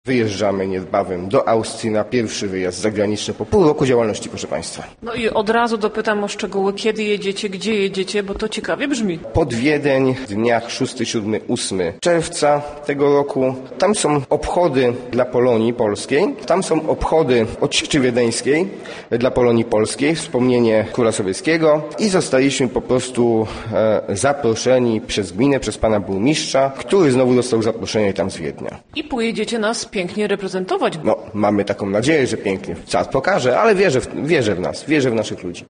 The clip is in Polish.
Wyjeżdżamy niebawem do Austrii na pierwszy wyjazd zagraniczny po pół roku działalności, proszę Państwa. No i od razu dopytam o szczegóły, kiedy jedziecie, gdzie jedziecie, bo to ciekawie brzmi. Pod Wiedeń w dniach 6, 7, 8 czerwca tego roku. Tam są obchody dla Polonii Polskiej. Tam są obchody odsieczy wiedeńskiej dla Polonii Polskiej, wspomnienie króla sowieckiego i zostaliśmy po prostu zaproszeni przez gminę, przez pana burmistrza, który znowu dostał zaproszenie tam z Wiednia. I pojedziecie nas pięknie reprezentować. No, mamy taką nadzieję, że pięknie. Czas pokaże, ale wierzę w nas, wierzę w naszych ludzi.